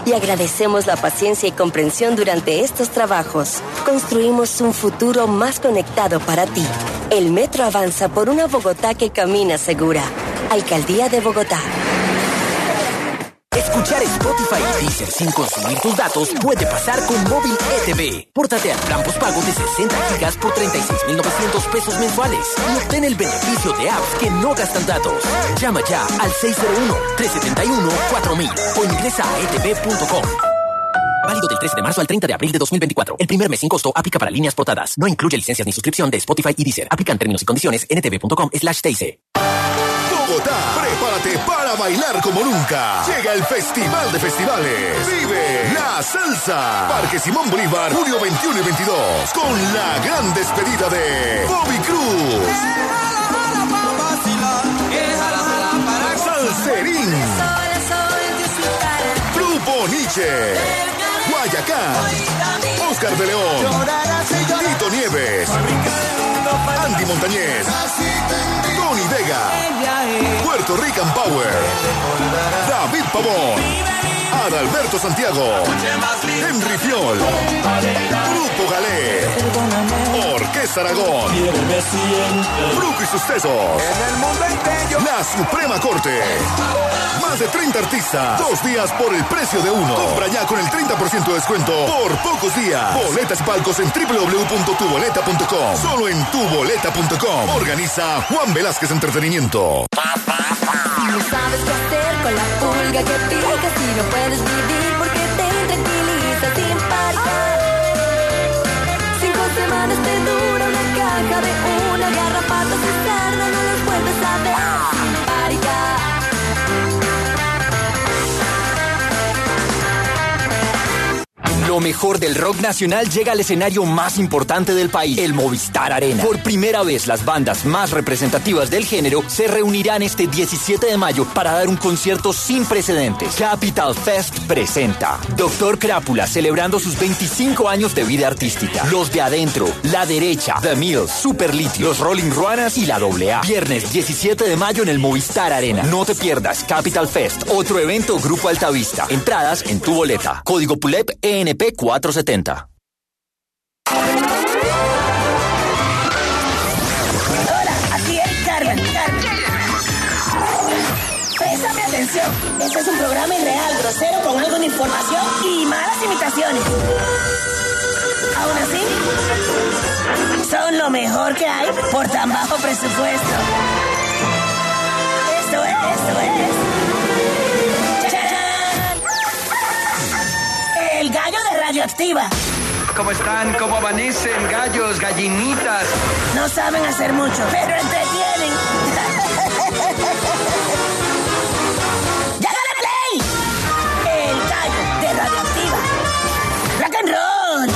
y agradecemos la paciencia y comprensión durante estos trabajos. Construimos un futuro más conectado para ti. El metro avanza por una Bogotá que camina segura. Alcaldía de Bogotá. Escuchar Spotify y Deezer sin consumir tus datos puede pasar con Móvil ETV. Pórtate al plan postpago de 60 gigas por 36.900 pesos mensuales y obtén el beneficio de apps que no gastan datos. Llama ya al 601-371-4000 o ingresa a etv.com. Válido del 13 de marzo al 30 de abril de 2024. El primer mes sin costo aplica para líneas portadas. No incluye licencias ni suscripción de Spotify y Deezer. Aplican términos y condiciones en etv.com/TIC. Bogotá, prepárate para bailar como nunca. Llega el Festival de Festivales. Vive la salsa. Parque Simón Bolívar, junio 21 y 22. Con la gran despedida de Bobby Cruz. Salserín. Grupo Nietzsche. Guayacán. Oscar de León. Tito Nieves. Andy Montañez. Tony Vega. Puerto Rican Power. David Pavón. Adalberto Santiago. Henry Fiol. Grupo Galé. Orquesta Aragón. Fruco y sus tesos. La Suprema Corte. Más de 30 artistas. 2 días por el precio de uno. Compra ya con el 30% de descuento por pocos días. Boletas y palcos en www.tuboleta.com. Solo en tuboleta.com. Organiza Juan Velázquez Entretenimiento. Si no sabes qué hacer con la pulga que pica, si no puedes vivir porque te tranquiliza sin parar. 5 semanas te dura una caja de una garrapata de sarna, no los vuelves a ver sin parar. Lo mejor del rock nacional llega al escenario más importante del país, el Movistar Arena. Por primera vez, las bandas más representativas del género se reunirán este 17 de mayo para dar un concierto sin precedentes. Capital Fest presenta Doctor Crápula, celebrando sus 25 años de vida artística. Los de Adentro, La Derecha, The Mills, Super Litio, Los Rolling Ruanas y la AA. Viernes 17 de mayo en el Movistar Arena. No te pierdas Capital Fest, otro evento Grupo Altavista. Entradas en tu boleta. Código PULEP ENP 470. Hola, aquí es Carmen. Préstame atención. Este es un programa irreal, grosero, con algo de información y malas imitaciones. Aún así, son lo mejor que hay por tan bajo presupuesto. Esto es. El gallo de Radioactiva. ¿Cómo están? ¿Cómo amanecen? Gallos, gallinitas. No saben hacer mucho, pero entretienen. ¡Llágale play! El gallo de Radioactiva. Rock and roll.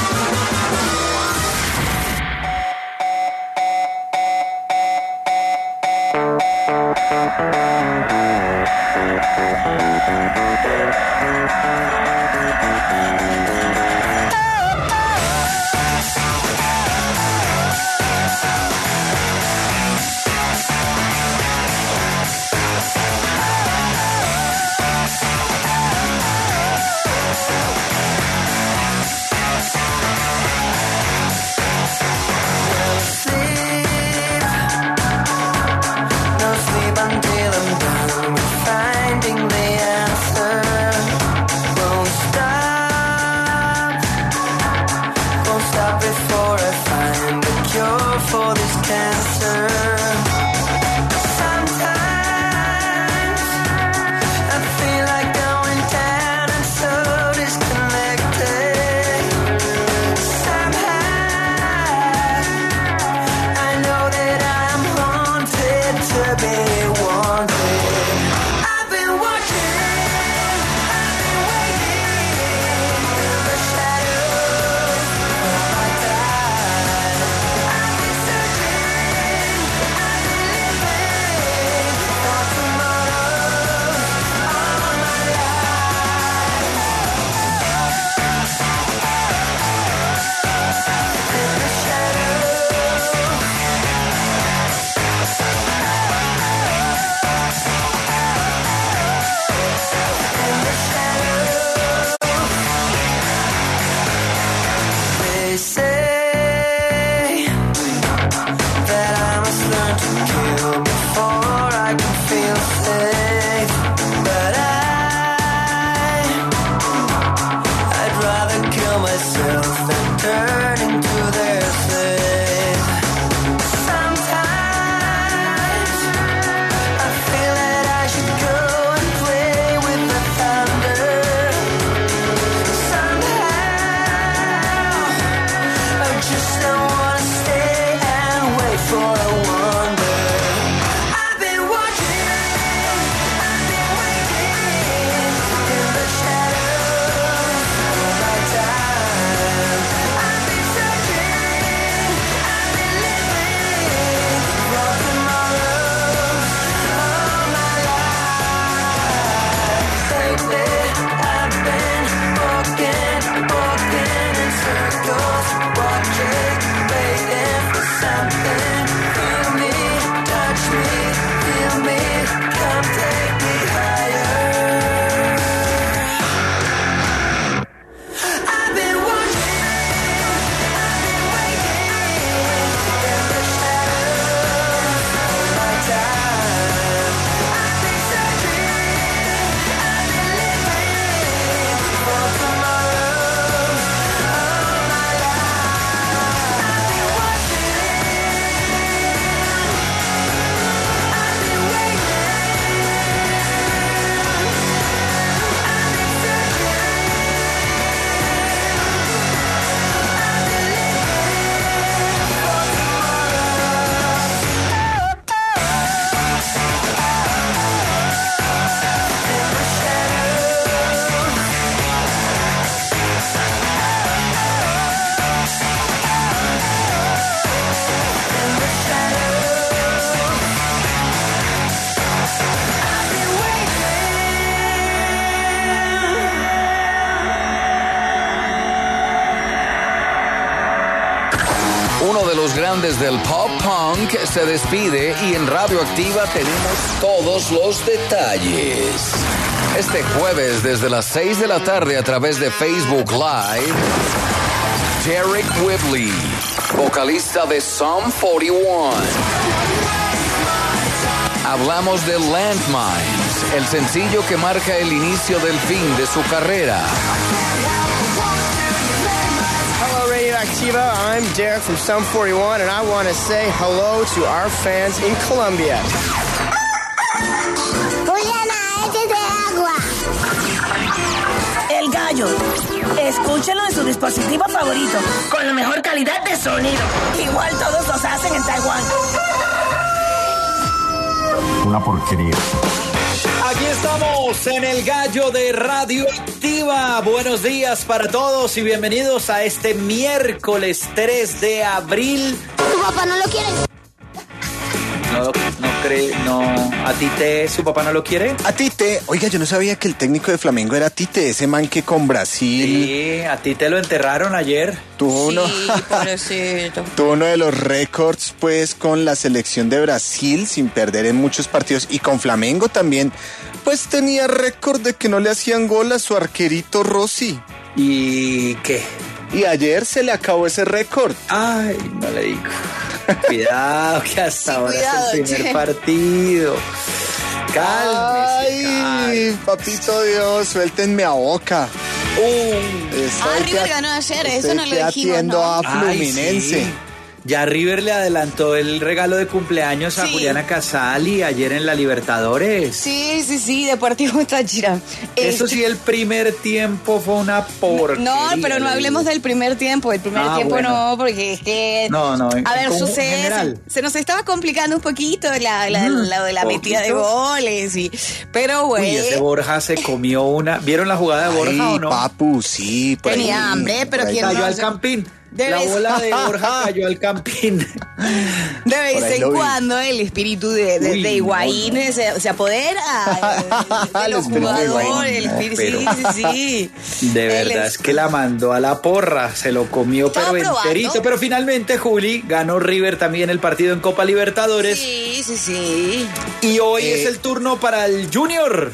los grandes del pop punk se despide y en Radioactiva tenemos todos los detalles. Este jueves desde las 6 de la tarde a través de Facebook Live, Derek Whibley, vocalista de Sum 41. Hablamos de Landmines, el sencillo que marca el inicio del fin de su carrera. Hello, Radioactiva. I'm Derek from Sum 41, and I want to say hello to our fans in Colombia. Juliana, échate agua. El Gallo. Escúchenlo en su dispositivo favorito, con la mejor calidad de sonido. Igual todos los hacen en Taiwán. Una porquería. Aquí estamos en el Gallo de Radioactiva. Buenos días para todos y bienvenidos a este miércoles 3 de abril. ¿Tu papá no lo quiere? ¿A Tite su papá no lo quiere? A Tite, oiga, yo no sabía que el técnico de Flamengo era Tite, ese man que con Brasil... Sí, a Tite lo enterraron ayer. Tuvo uno de los récords, pues, con la selección de Brasil, sin perder en muchos partidos, y con Flamengo también, pues tenía récord de que no le hacían gol a su arquerito Rossi. ¿Y qué? Y ayer se le acabó ese récord. Ay, no le digo. Cuidado, que hasta ahora es el primer partido. Cálmese. Papito Dios, suéltenme a Boca. River ganó ayer, eso no lo dijimos, atiendo ¿no? a Fluminense. Sí. Ya River le adelantó el regalo de cumpleaños a Juliana Casali ayer en la Libertadores. Sí, Deportivo Táchira. Eso sí, el primer tiempo fue una porquería. No, pero no hablemos del primer tiempo. El primer tiempo bueno. No, porque es que... No. A ver, se nos estaba complicando un poquito la de la metida de goles. Pero bueno. Uy, ese Borja se comió una... ¿Vieron la jugada de Borja o no? Papu, sí. Tenía hambre, pero ¿quién cayó al campín. La bola de Borja cayó al campín. De vez en cuando el espíritu de Higuaín se apodera de los jugadores. Sí. De verdad, es que la mandó a la porra. Se lo comió pero enterito. Pero finalmente, Juli, ganó River también el partido en Copa Libertadores. Sí. Y hoy es el turno para el Junior.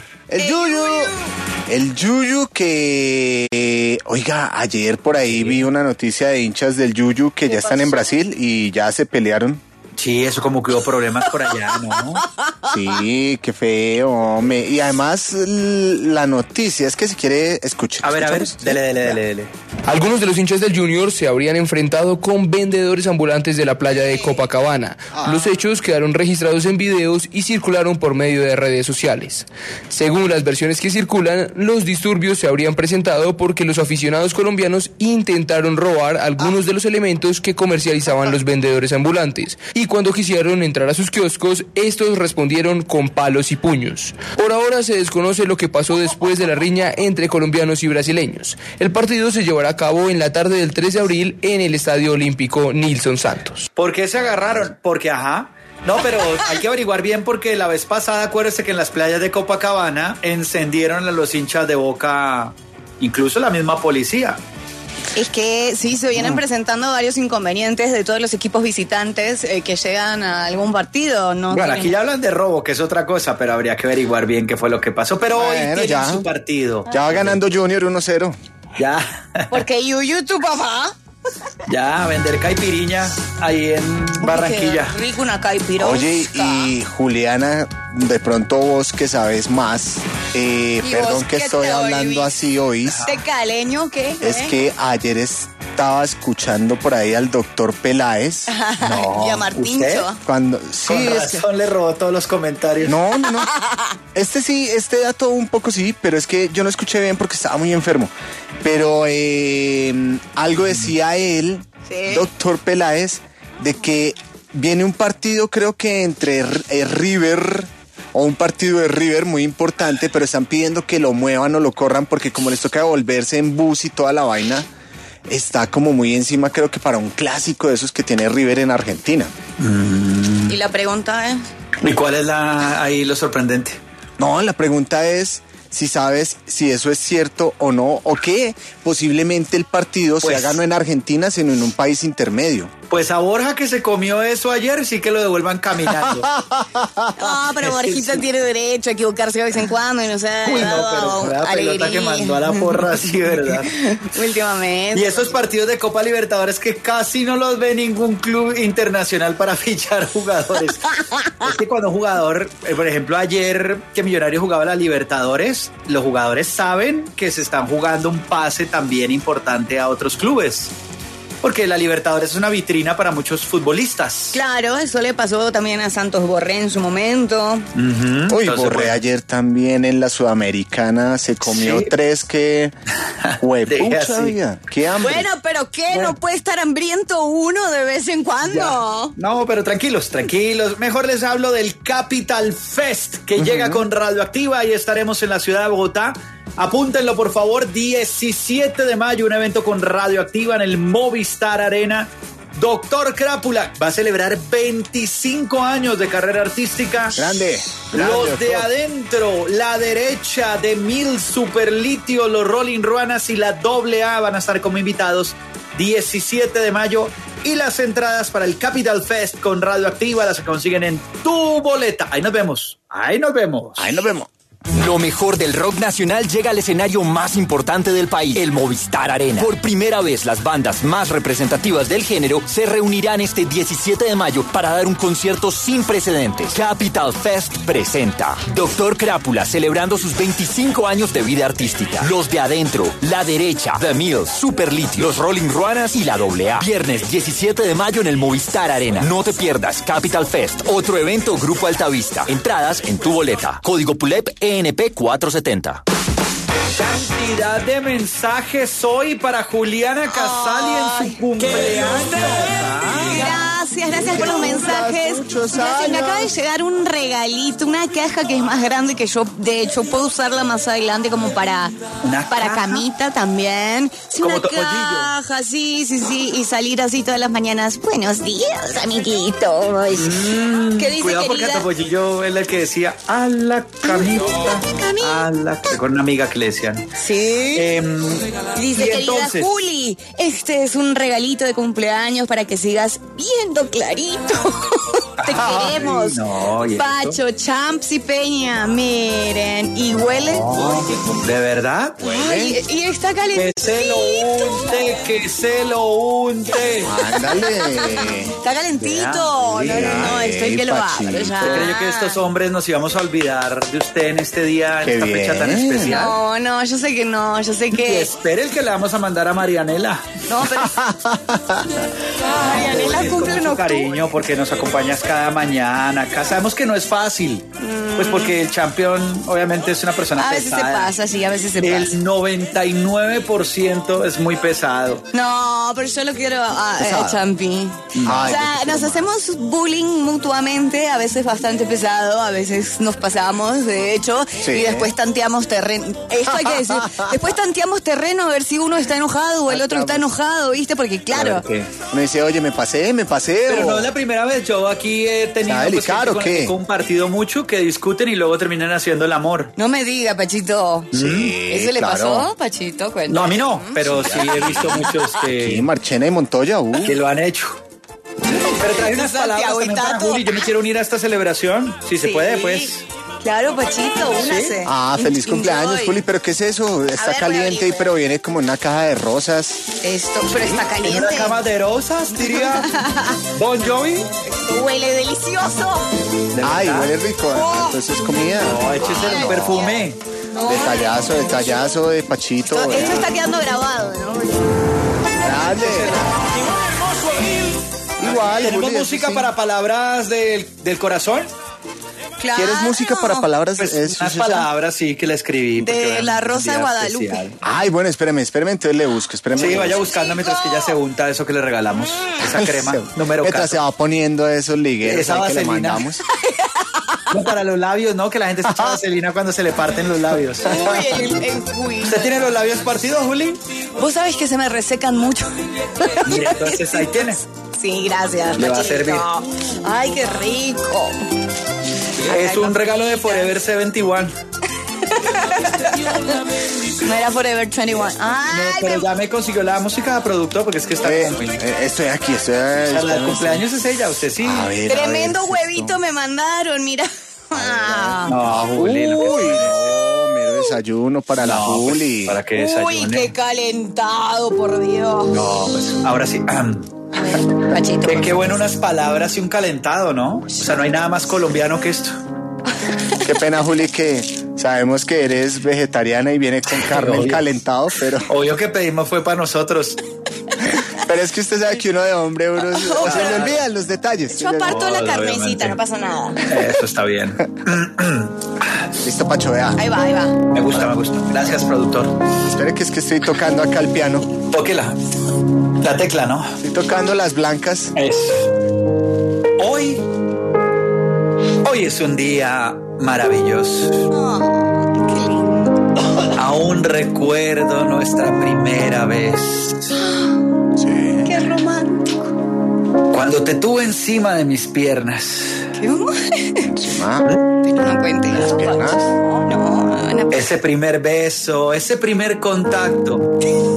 El Yuyu que... Oiga, ayer por ahí vi una noticia de hinchas del Yuyu que ya están en Brasil y ya se pelearon. Sí, eso como que hubo problemas por allá, ¿no? Sí, qué feo, hombre. Y además la noticia es que si quiere escuchar. A ver, dele. Algunos de los hinchas del Junior se habrían enfrentado con vendedores ambulantes de la playa de Copacabana. Los hechos quedaron registrados en videos y circularon por medio de redes sociales. Según las versiones que circulan, los disturbios se habrían presentado porque los aficionados colombianos intentaron robar algunos de los elementos que comercializaban los vendedores ambulantes. Y cuando quisieron entrar a sus kioscos, estos respondieron con palos y puños. Por ahora se desconoce lo que pasó después de la riña entre colombianos y brasileños. El partido se llevará a cabo en la tarde del 3 de abril en el Estadio Olímpico Nilson Santos. ¿Por qué se agarraron? Porque, no, pero hay que averiguar bien porque la vez pasada, acuérdese que en las playas de Copacabana encendieron a los hinchas de Boca, incluso la misma policía. Es que sí, se vienen presentando varios inconvenientes de todos los equipos visitantes que llegan a algún partido, ¿no? Bueno, aquí ya hablan de robo, que es otra cosa, pero habría que averiguar bien qué fue lo que pasó. Pero hoy tienen su partido. Ya va ganando Junior 1-0. Ya. Porque Yuyu, tu papá. Ya, vender caipiriña ahí en Barranquilla. Qué rico una caipirosca. Oye, y Juliana, de pronto vos que sabes más, perdón que estoy hablando así hoy. ¿De caleño qué? Es que ayer estaba escuchando por ahí al doctor Peláez. No, y a Martincho. Con razón le robó todos los comentarios. No. Este dato un poco sí, pero es que yo no escuché bien porque estaba muy enfermo. Pero algo decía él, doctor Peláez, de que viene un partido, creo que entre River, o un partido de River muy importante, pero están pidiendo que lo muevan o lo corran porque como les toca volverse en bus y toda la vaina, está como muy encima, creo que para un clásico de esos que tiene River en Argentina. Y la pregunta es... ¿Y cuál es ahí lo sorprendente? No, la pregunta es... si sabes si eso es cierto o no, o que posiblemente el partido se haga no en Argentina, sino en un país intermedio. Pues a Borja que se comió eso ayer, sí que lo devuelvan caminando. No, pero Borjita tiene derecho a equivocarse de vez en cuando y no se ha dado la pelota que mandó a la porra, sí, ¿verdad? Últimamente. Y esos partidos de Copa Libertadores que casi no los ve ningún club internacional para fichar jugadores. Es que cuando un jugador, por ejemplo, ayer que Millonarios jugaba la Libertadores, los jugadores saben que se están jugando un pase también importante a otros clubes. Porque la Libertadores es una vitrina para muchos futbolistas. Claro, eso le pasó también a Santos Borré en su momento. Uy, Borré ayer también en la Sudamericana se comió 3 que... Huepucha, qué hambre. Bueno, pero ¿qué? Bueno. ¿No puede estar hambriento uno de vez en cuando? Ya. No, pero tranquilos. Mejor les hablo del Capital Fest, que llega con Radioactiva y estaremos en la ciudad de Bogotá. Apúntenlo, por favor, 17 de mayo, un evento con Radioactiva en el Movistar Arena. Doctor Crápula va a celebrar 25 años de carrera artística. Grande. Los de adentro, la derecha de Mil Superlitio, los Rolling Ruanas y la AA van a estar como invitados 17 de mayo. Y las entradas para el Capital Fest con Radioactiva las consiguen en Tu Boleta. Ahí nos vemos. Lo mejor del rock nacional llega al escenario más importante del país, el Movistar Arena. Por primera vez, las bandas más representativas del género se reunirán este 17 de mayo para dar un concierto sin precedentes. Capital Fest presenta Doctor Crápula celebrando sus 25 años de vida artística. Los de adentro, la derecha, The Mills, Superlitio, los Rolling Ruanas y la AA. Viernes 17 de mayo en el Movistar Arena. No te pierdas Capital Fest, otro evento Grupo Altavista. Entradas en Tu Boleta. Código PULEP ENP 470. Cantidad de mensajes hoy para Juliana Casali en su cumpleaños. Gracias por los mensajes. Me acaba de llegar un regalito, una caja que es más grande que yo. De hecho, puedo usarla más adelante como para camita también. Sí, como una caja, sí. Y salir así todas las mañanas. Buenos días, amiguitos. ¿Qué dice, cuidado, querida? Porque a Topollillo es el que decía a la camita. Con una amiga que le decían. Sí. Dice, querida entonces, Juli, este es un regalito de cumpleaños para que sigas viendo clarito. Te queremos. No, Pacho, Champs y Peña, miren. ¿Y huele? ¿De verdad? Ay, y está calentito. Que se lo unte. Ándale. Está calentito. No, estoy que lo abro ya. ¿Usted creyó que estos hombres nos íbamos a olvidar de usted en este día, en esta fecha tan especial? No, yo sé que no. Yo sé que... Y espere el que le vamos a mandar a Marianela. No, pero... Marianela cumple en octubre. Cariño, porque nos acompañas cada mañana. Acá sabemos que no es fácil. Pues porque el campeón obviamente es una persona pesada. A veces se pasa, sí, a veces se pasa. El 99% es muy pesado. No, pero yo lo quiero a Champi. O sea, nos hacemos bullying mutuamente, a veces bastante pesado, a veces nos pasamos, de hecho, y después tanteamos terreno. Esto hay que decir. Después tanteamos terreno a ver si uno está enojado o el otro está enojado, ¿viste? Porque claro. Uno dice, oye, me pasé. Pero no es la primera vez. Yo aquí he tenido que compartido mucho, que discuten y luego terminan haciendo el amor. No me diga, Pachito. Sí. ¿Eso le pasó, Pachito? Cuéntame. No, a mí no, pero sí he visto muchos que... Aquí, Marchena y Montoya, que lo han hecho. Pero trae unas palabras también para Juli. Yo me quiero unir a esta celebración. Si se puede, pues... Claro, Pachito, únase. Feliz cumpleaños, Juli. ¿Pero qué es eso? Está caliente, pero viene como en una caja de rosas. Pero está caliente. ¿En una cama de rosas, diría Bon Jovi? Esto huele delicioso. Huele rico. Entonces es comida. No, échese un perfume. Detallazo de Pachito. Esto está quedando grabado, ¿no? Grande. Igual, ¿tenemos música para palabras del corazón? Claro. ¿Quieres música para palabras? Pues unas palabras, sí, que la escribí. De la Rosa de Guadalupe. Especial. Bueno, espérame, entonces le busco. Sí, vaya buscando mientras que ya se unta eso que le regalamos. Esa crema número 4. Mientras se va poniendo esos ligueros que le mandamos. No, para los labios, ¿no? Que la gente se echa vaselina cuando se le parten los labios. Uy, ¿Usted tiene los labios partidos, Juli? Vos sabés que se me resecan mucho. Mira, entonces ahí tiene. Sí, gracias. Le va a servir. Ay, qué rico. Es un regalo de Forever 71. No era Forever 21. Ay, No, pero ya me consiguió la música de productor porque es que está... Estoy aquí, La del cumpleaños es ella, usted sí. tremendo huevito me mandaron, mira. No, Juli. Uy, no, mero desayuno para la Juli. ¿Para qué desayune? Uy, qué calentado, por Dios. No, pues ahora sí. Pachito, Qué bueno unas palabras y un calentado, ¿no? O sea, no hay nada más colombiano que esto. Qué pena, Juli, que sabemos que eres vegetariana y viene con carne Obvio. calentado, pero... Obvio que pedimos fue para nosotros. Pero es que usted sabe que uno de hombre, uno, se le olvidan los detalles. Yo aparto la carnecita, obviamente. no pasa nada. Eso está bien. Listo, Pacho, vea. Ahí va, ahí va. Me gusta. Gracias, productor. Espere que es que estoy tocando acá el piano. Tóquela. La tecla, ¿no? Estoy tocando las blancas. Hoy es un día maravilloso. Qué lindo. Aún recuerdo nuestra primera vez. Qué romántico. Cuando te tuve encima de mis piernas. ¿Qué? Encima. No cuente las piernas. No. Ese primer beso, ese primer contacto.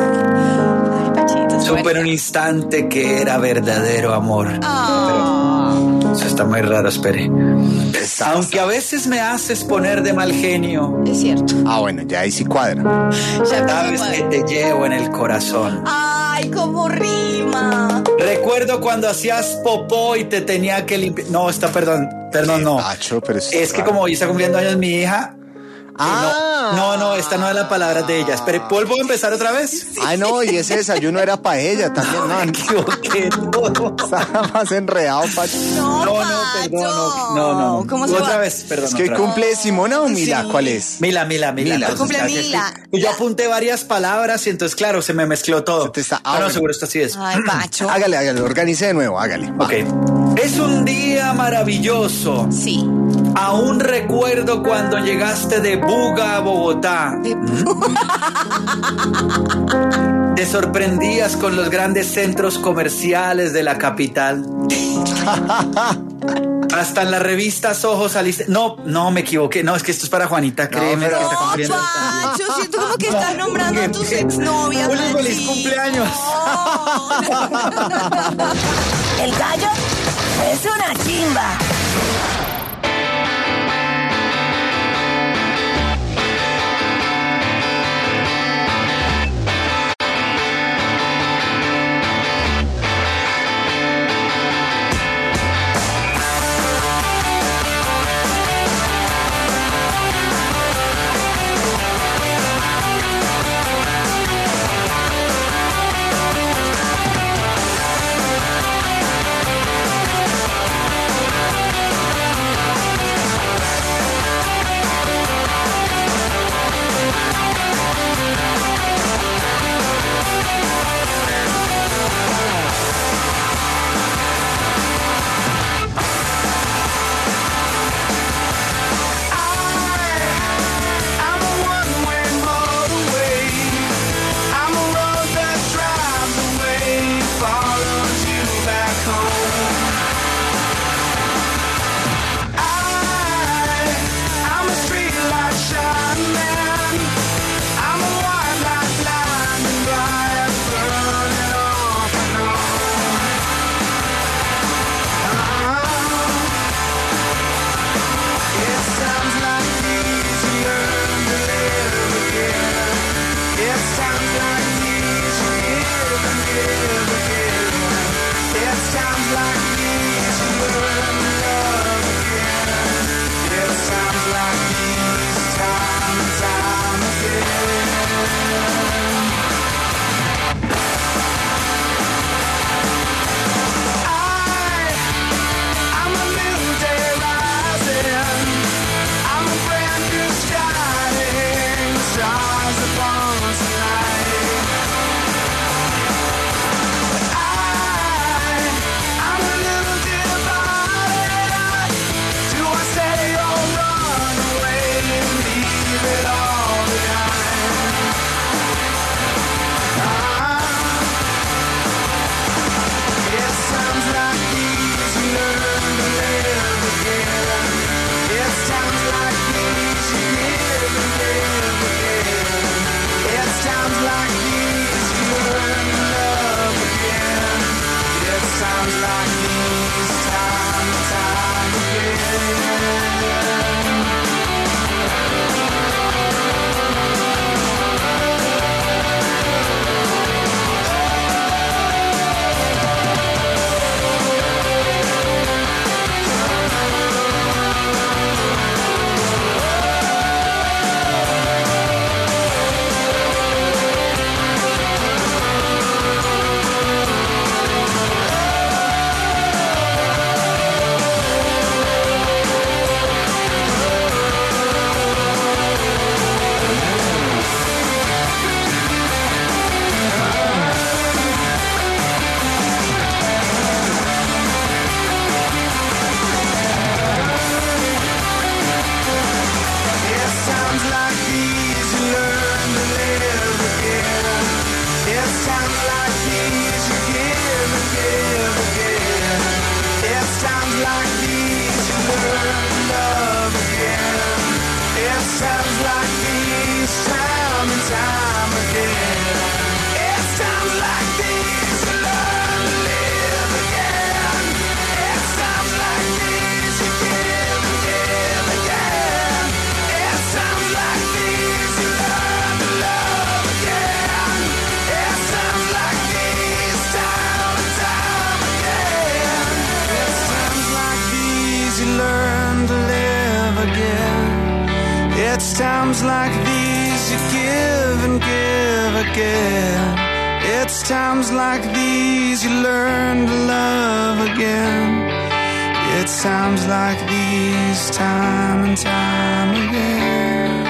Supe en un instante que era verdadero amor. Eso está muy raro, espere. Aunque a veces me haces poner de mal genio. Es cierto. Ah, bueno, ya ahí sí cuadra. Sabes que te llevo en el corazón. Ay, cómo rima. Recuerdo cuando hacías popó y te tenía que limpiar. No, perdón, no. Pacho, pero es que como hoy está cumpliendo años mi hija. No, esta no es la palabra de ella. Espere, ¿vuelvo a empezar otra vez? Ay, no, y ese desayuno era para ella también. No, me equivoqué. Estaba más enredado, Pacho. No. ¿Cómo se Otra va? vez, perdón. Es que hoy otra vez. cumple Simona o Mila, Sí. ¿cuál es? Mila. Cumple Mila. Yo apunté varias palabras y entonces, claro, se me mezcló todo. bueno. Seguro esto así es. Ay, Pacho. Hágale, organice de nuevo, hágale. Va. Ok. Es un día maravilloso. Sí. Aún recuerdo cuando llegaste de Buga a Bogotá. Te sorprendías con los grandes centros comerciales de la capital. Hasta en las revistas Ojos saliste. No, me equivoqué. No, es que esto es para Juanita, créeme. pero que está cumpliendo Pacho, siento como que estás nombrando a tus exnovias. ¡Feliz cumpleaños! El gallo es una chimba. forget. It's times like these you learn to love again. It's times like these, time and time again.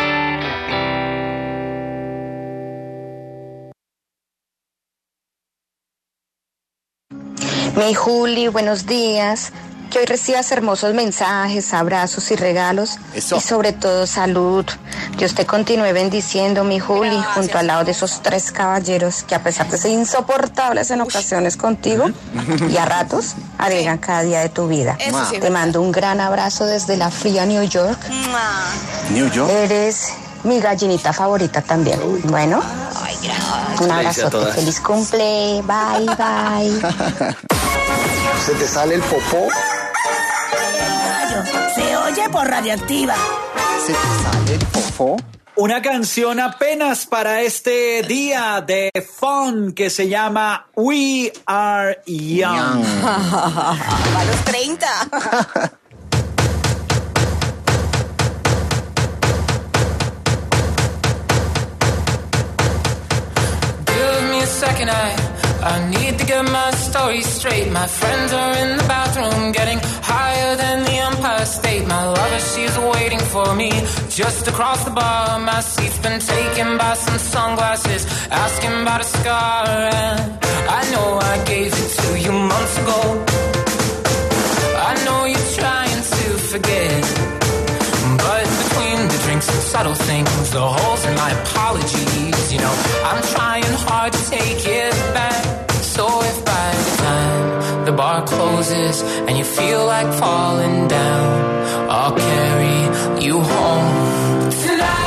Mi Juli, buenos días. Que hoy recibas hermosos mensajes, abrazos y regalos. Eso. Y sobre todo salud. Dios te continúe bendiciendo, mi Juli, Gracias. junto al lado de esos 3 caballeros que a pesar de ser insoportables en ocasiones contigo y a ratos, agregan cada día de tu vida. Eso sí es Te mando un gran abrazo desde la fría New York. New York. Eres mi gallinita favorita también. Bueno, Ay, gracias. un abrazo. Feliz cumple. Bye, bye. ¿Se te sale el popó? Se oye por Radioactiva. ¿Se te sale el popó? Una canción apenas para este día de fun que se llama We Are Young. A los 30. Give me a second, I need to get my story straight. My friends are in the bathroom getting higher than the Empire State. My lover, she's waiting for me just across the bar. My seat's been taken by some sunglasses, asking about a scar. And I know I gave it to you months ago. I know you're trying to forget, but between the drinks and subtle things, the holes in my apologies, you know, I'm trying hard to take it back. So if by the time the bar closes and you feel like falling down, I'll carry you home tonight.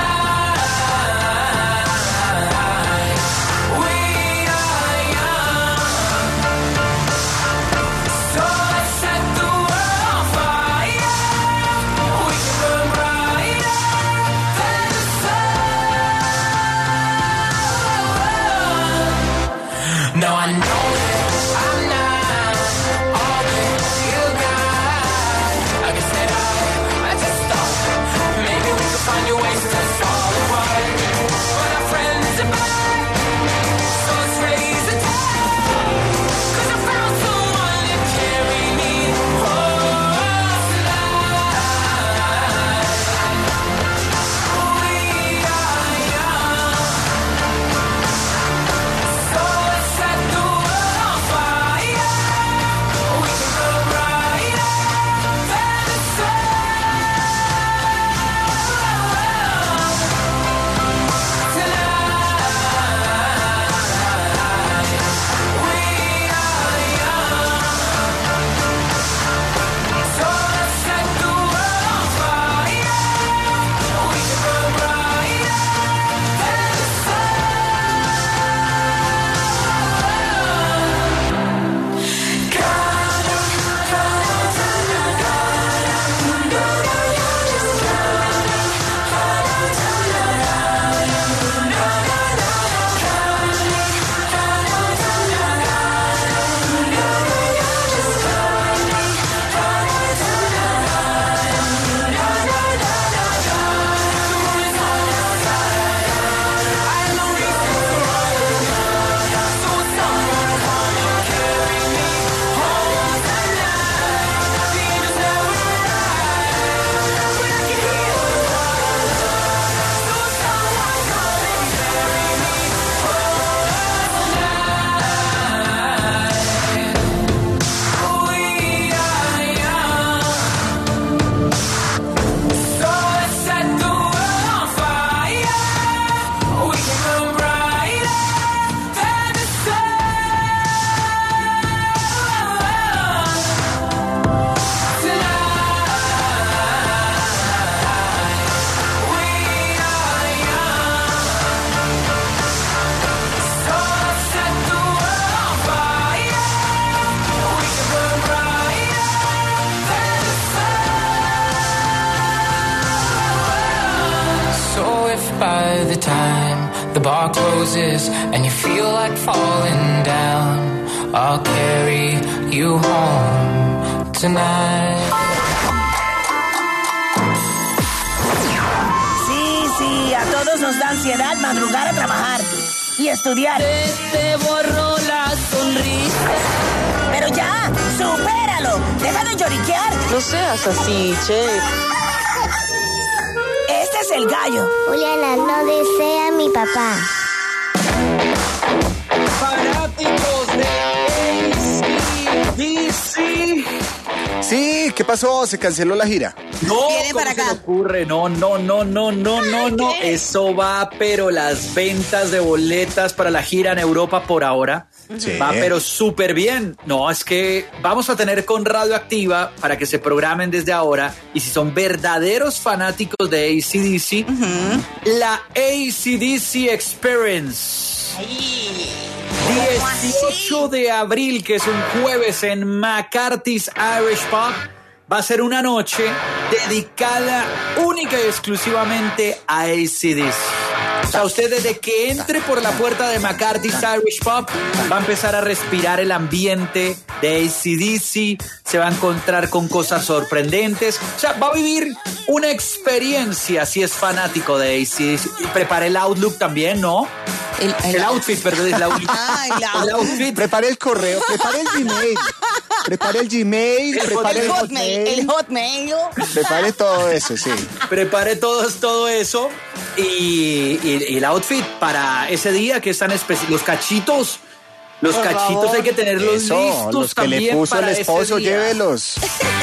Tonight, we are young. by the time the bar closes and you feel like falling down. I'll carry you home tonight. Sí, a todos nos da ansiedad madrugar a trabajar y estudiar. Te borró la sonrisa. Pero ya, supéralo. Deja de lloriquear. No seas así, che. Este es el gallo. Juliana, no desea a mi papá. Fanáticos de AC/DC. Sí, ¿qué pasó? ¿Se canceló la gira? No, Viene para acá. ¿cómo se le ocurre? No. Eso va, pero las ventas de boletas para la gira en Europa por ahora va, pero súper bien. No, es que vamos a tener con Radioactiva para que se programen desde ahora. Y si son verdaderos fanáticos de AC/DC, la AC/DC Experience. 18 de abril, que es un jueves, en McCarthy's Irish Pub, va a ser una noche dedicada única y exclusivamente a AC/DC. O sea, usted desde que entre por la puerta de McCarthy's Irish Pub va a empezar a respirar el ambiente de AC/DC, se va a encontrar con cosas sorprendentes, o sea, va a vivir una experiencia si es fanático de AC/DC. Y prepare el Outlook también, ¿no? El outfit, perdón, es el outfit. Prepare el correo, prepare el Gmail. Prepare el Gmail, prepare el Hotmail. Prepare todo eso, sí. Prepare todo eso y el outfit para ese día que están los cachitos. Los cachitos hay que tenerlos listos los que también le puso para el esposo, ese día. llévelos.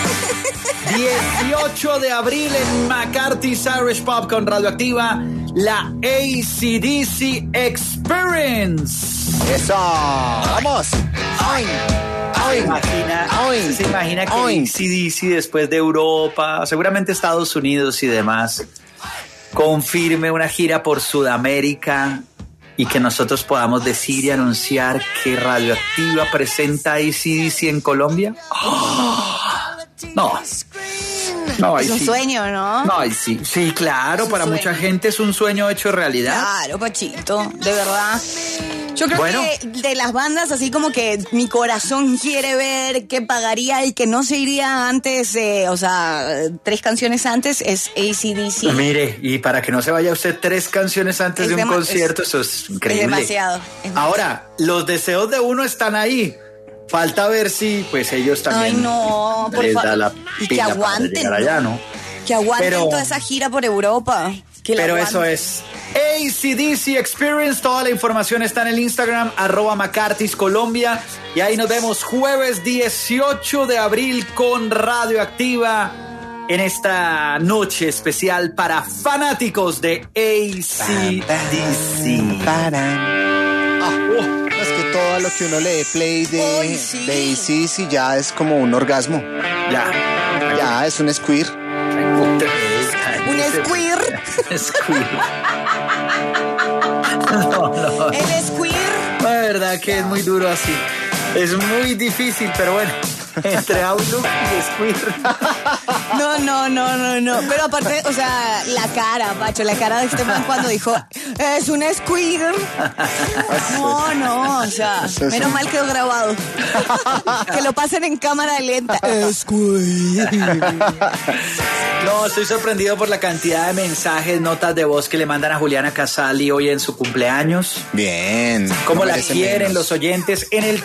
18 de abril en McCarthy's Irish Pub con Radioactiva, la AC/DC Experience. ¡Eso! ¡Vamos! ¿Se imagina que AC/DC después de Europa, seguramente Estados Unidos y demás, confirme una gira por Sudamérica y que nosotros podamos decir y anunciar que Radioactiva presenta AC/DC en Colombia? No, es un sueño, ¿no? No, sí, claro, para mucha gente es un sueño hecho realidad. Claro, Pachito, de verdad. Yo creo que de las bandas, así como que mi corazón quiere ver qué pagaría y que no se iría antes, 3 canciones antes, es AC/DC. Mire, y para que no se vaya usted 3 canciones antes de un concierto, eso es increíble. Es demasiado. Ahora, los deseos de uno están ahí. Falta ver si, pues, ellos también. Ay, no, por favor. Y que aguanten. Allá, ¿no? Que aguanten toda esa gira por Europa. Pero eso es AC/DC Experience. Toda la información está en el Instagram, @McCarthy's Colombia. Y ahí nos vemos jueves 18 de abril con Radioactiva en esta noche especial para fanáticos de AC/DC. Es que todo lo que uno le dé play de AC/DC ya es como un orgasmo. Ya es un squir. ¿Un squir? No. El squir. La verdad que es muy duro así. Es muy difícil, pero bueno. Entre Outlook y Squir. No. Pero aparte, o sea, la cara, Pacho, la cara de este man cuando dijo, es un Squir. No, o sea, menos mal quedó grabado. Que lo pasen en cámara lenta. Squir. No, estoy sorprendido por la cantidad de mensajes, notas de voz que le mandan a Juliana Casali hoy en su cumpleaños. Bien. ¿Cómo la quieren los oyentes? En el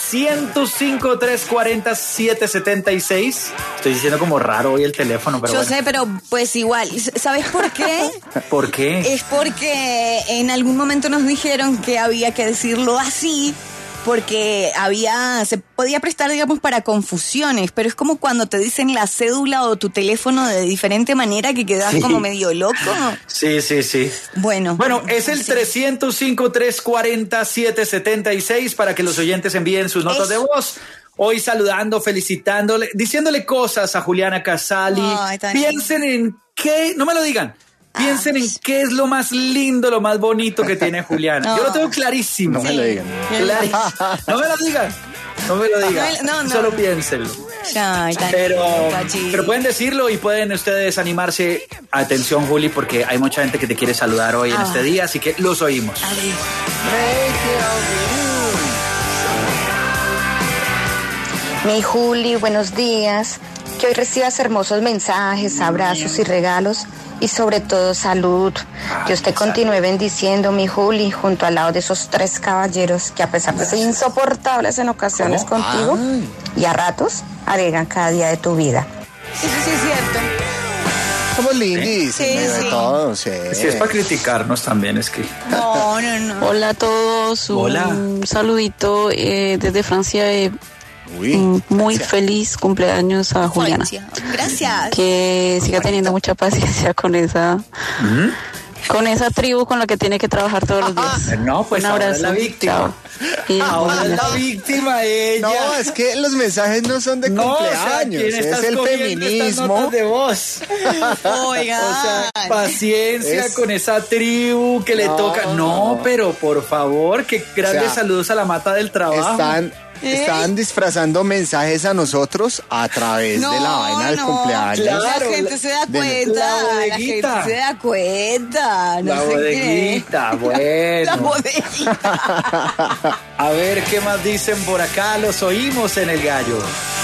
305-340-776. Estoy diciendo como raro hoy el teléfono, pero yo bueno. sé, pero pues igual. ¿Sabes por qué? ¿Por qué? Es porque en algún momento nos dijeron que había que decirlo así, porque se podía prestar, digamos, para confusiones, pero es como cuando te dicen la cédula o tu teléfono de diferente manera que quedas como medio loco. Sí. Bueno, es el 305-340-776 para que los oyentes envíen sus notas de voz. Hoy saludando, felicitándole, diciéndole cosas a Juliana Casali. Piensen en qué, no me lo digan. Piensen en qué es lo más lindo, lo más bonito que tiene Juliana. Yo lo tengo clarísimo. No me lo digan. No me lo digan. Solo piénsenlo. Ay, tan Pero lindo, Pachi. pueden decirlo y pueden ustedes animarse. Atención, Juli, porque hay mucha gente que te quiere saludar hoy en este día, así que los oímos. Mi Juli, buenos días. Que hoy recibas hermosos mensajes, abrazos y regalos y sobre todo salud. Dios te continúe bendiciendo, mi Juli, junto al lado de esos 3 caballeros que a pesar de ser insoportables en ocasiones contigo y a ratos, alegan cada día de tu vida. Eso sí es cierto. Somos lindis, Sí, de sí. todo, sí. Si es para criticarnos también, es que... No, no, no. Hola a todos, Hola. un saludito desde Francia. Muy feliz cumpleaños a Juliana. Gracias. Que siga teniendo mucha paciencia con esa tribu con la que tiene que trabajar todos los días. No, pues un ahora abrazo. es la víctima. Chao. Y Ahora es la víctima ella. No, es que los mensajes no son de cumpleaños, ¿quién es estás el cogiendo estas feminismo. notas de voz? Oiga. O sea, paciencia Es- con esa tribu que le toca. No, pero por favor, que grandes saludos a la mata del trabajo. Están disfrazando mensajes a nosotros a través de la vaina del cumpleaños. Claro, la gente se da de- cuenta. la La bodeguita. gente se da cuenta. No La sé bodeguita, qué. bueno. La bodeguita. A ver qué más dicen por acá. Los oímos en el gallo.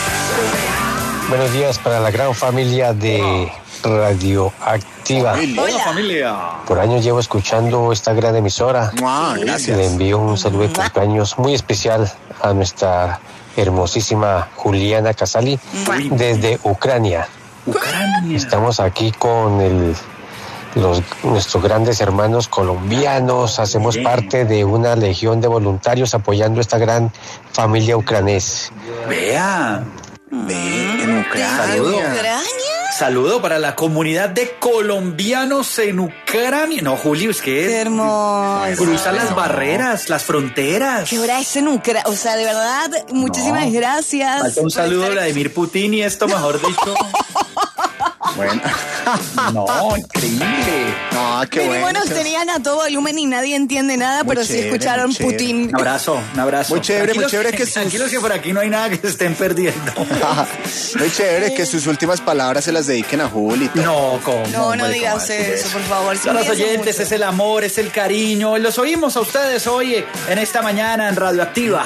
Buenos días para la gran familia de Radioactiva. Hola, familia. Por años llevo escuchando esta gran emisora. Gracias. Le envío un saludo de cumpleaños muy especial a nuestra hermosísima Juliana Casali desde Ucrania. Estamos aquí con nuestros grandes hermanos colombianos. Hacemos parte de una legión de voluntarios apoyando esta gran familia ucranés. Vea. En Ucrania. Saludo para la comunidad de colombianos en Ucrania. No, Julio, es que Qué hermoso. Cruzan las barreras, las fronteras. ¿Qué hora es en Ucrania? O sea, de verdad, muchísimas gracias. Falta un saludo a Vladimir Putin y esto, mejor dicho. Bueno. No, increíble. No, qué Mínimo bueno. nos tenían a todo volumen y nadie entiende nada, pero sí chévere, escucharon muy chévere. Putin. Un abrazo. Muy chévere, muy chévere que Tranquilos que por aquí no hay nada que se estén perdiendo. Muy chévere que sus últimas palabras se las dediquen a Juli. y todo. No, ¿cómo? No hombre, digas ¿cómo así? eso, por favor. Sí, Son los cuídense oyentes, mucho. es el amor, es el cariño. Los oímos a ustedes hoy en esta mañana en Radioactiva.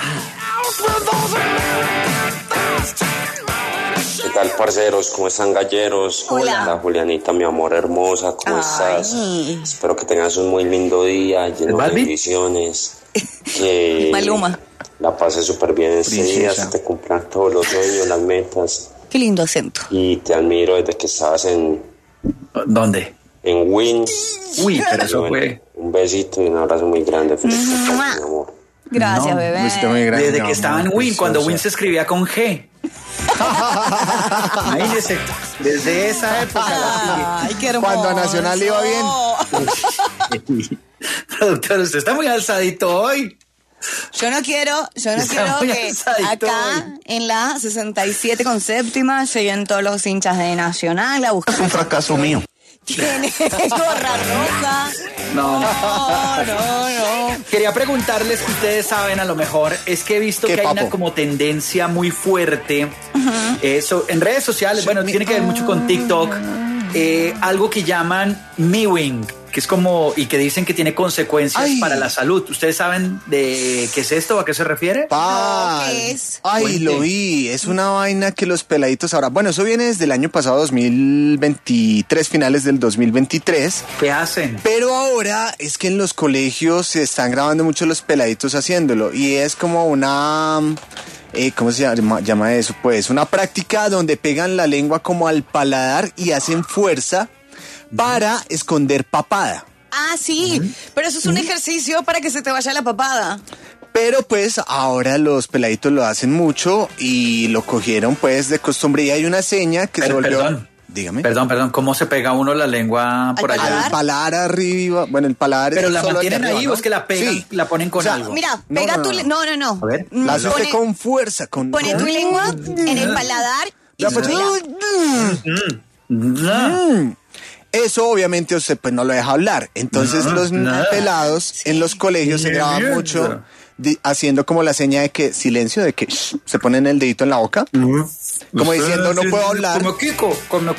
¿Qué tal, parceros? ¿Cómo están, galleros? Hola. Julianita, mi amor hermosa, ¿cómo estás? Espero que tengas un muy lindo día, lleno de bendiciones. Que Maluma. la pases súper bien este día, Princesa. se te cumplan todos los sueños, las metas. Qué lindo acento. Y te admiro desde que estabas en ¿Dónde? Win. Uy, pero eso Bueno, fue. un besito y un abrazo muy grande. Feliz cumpleaños, mi amor. Gracias, No, bebé. Desde que estaba en Win, cuando Win se escribía con G. Imagínese, desde esa época. Ay, qué hermoso. Cuando a Nacional iba bien. Productor, usted está muy alzadito hoy. Yo no quiero Está muy que alzadito acá en la 67 con séptima lleguen todos los hinchas de Nacional a buscar. Es un fracaso mío. Tiene gorra roja. No. No. Quería preguntarles que ustedes saben a lo mejor, es que he visto ¿Qué, que hay papo? una como tendencia muy fuerte eso, en redes sociales, bueno, tiene que ver mucho con TikTok, algo que llaman mewing, que es como, y que dicen que tiene consecuencias para la salud. ¿Ustedes saben de qué es esto o a qué se refiere? ¿Qué es? Ay, Cuente. lo vi. Es una vaina que los peladitos ahora. Bueno, eso viene desde el año pasado, 2023, finales del 2023. ¿Qué hacen? Pero ahora es que en los colegios se están grabando mucho los peladitos haciéndolo. Y es como una. ¿Cómo se llama eso? Pues una práctica donde pegan la lengua como al paladar y hacen fuerza para esconder papada. Ah, sí, pero eso es un ejercicio para que se te vaya la papada. Pero pues ahora los peladitos lo hacen mucho y lo cogieron pues de costumbre y hay una seña que se volvió... Perdón. Dígame. Perdón, ¿cómo se pega uno la lengua por allá? Al paladar arriba, bueno, el paladar Pero es la solo el de mantienen arriba, ahí ¿no? o es que la pegan, Sí. la ponen con O sea, algo. Mira, No, pega no, tu... no. No. A ver. La hace usted Pone- con fuerza, con... Pone tu lengua en el paladar y Ya, pues, Eso obviamente usted pues no lo deja hablar. Entonces los pelados en los colegios se graban mucho haciendo como la seña de que silencio, de que se ponen el dedito en la boca Como diciendo, no puedo hablar. Como Kiko.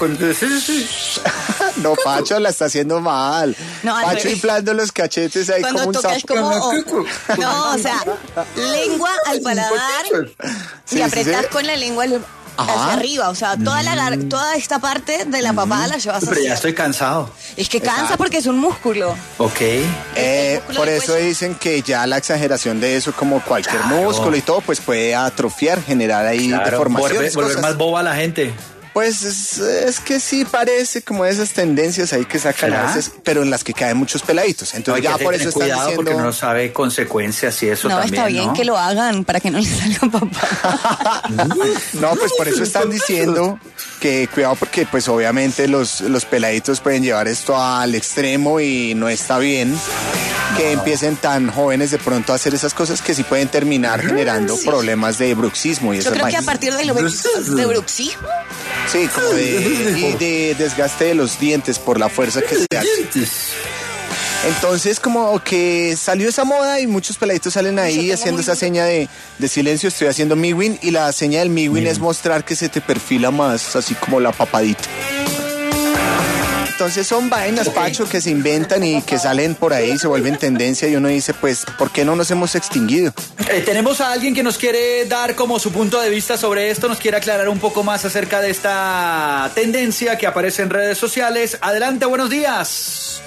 No, Pacho la está haciendo mal. No, Pacho inflando los cachetes ahí cuando como un tocas sapo. no, o sea, lengua al paladar y apretas con la lengua hacia arriba, o sea, toda esta parte de la papada la llevas Pero ya estoy cansado. Es que cansa porque es un músculo. Ok. Por eso dicen que ya la exageración de eso, como cualquier músculo y todo, pues puede atrofiar, generar ahí deformaciones. Volver más boba a la gente. Pues es que sí parece como esas tendencias ahí que sacan a veces, pero en las que caen muchos peladitos. Entonces ya por eso están diciendo... porque no sabe consecuencias y eso también, está bien, ¿no? Que lo hagan para que no le salga papá. No, pues por eso están diciendo que cuidado porque pues obviamente los peladitos pueden llevar esto al extremo y no está bien que empiecen tan jóvenes de pronto a hacer esas cosas que sí pueden terminar generando problemas de bruxismo y Yo creo que a partir de bruxismo. Sí, como de desgaste de los dientes por la fuerza que se hace. Entonces como que salió esa moda y muchos peladitos salen ahí haciendo esa seña de silencio, estoy haciendo miwin, y la seña del miwin es mostrar que se te perfila más, así como la papadita. Entonces son vainas, Pacho, que se inventan y que salen por ahí, se vuelven tendencia y uno dice, pues, ¿por qué no nos hemos extinguido? Tenemos a alguien que nos quiere dar como su punto de vista sobre esto, nos quiere aclarar un poco más acerca de esta tendencia que aparece en redes sociales. Adelante, buenos días.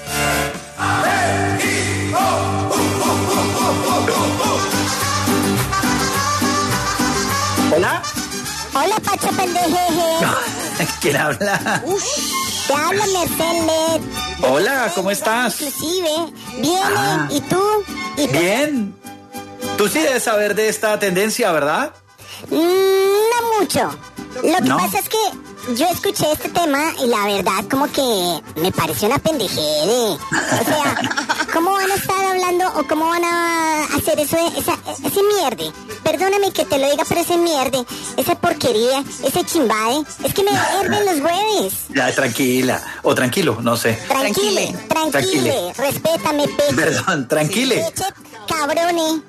Hola. Hola, Pacho pendejeje. ¿Quién habla? Te habla Mercedes. Hola, ¿cómo estás? Inclusive. Bien, ¿y tú? Bien. Tú sí debes saber de esta tendencia, ¿verdad? No mucho. Lo que pasa es que yo escuché este tema y la verdad como que me pareció una pendejede. O sea, ¿cómo van a estar hablando o cómo van a hacer eso, ese mierde? Perdóname que te lo diga, pero ese mierde, esa porquería, ese chimbade, es que me herden los hueves. Ya, tranquila. O tranquilo, no sé. Tranquile. Respétame, peche. Perdón, tranquile. Peche, cabrone.